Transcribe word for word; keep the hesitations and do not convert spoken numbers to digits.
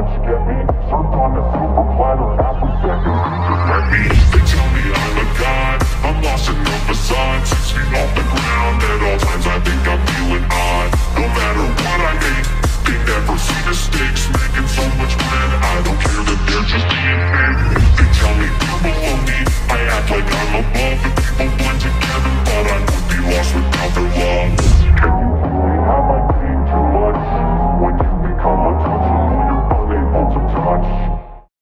you get me? Served on a silver platter.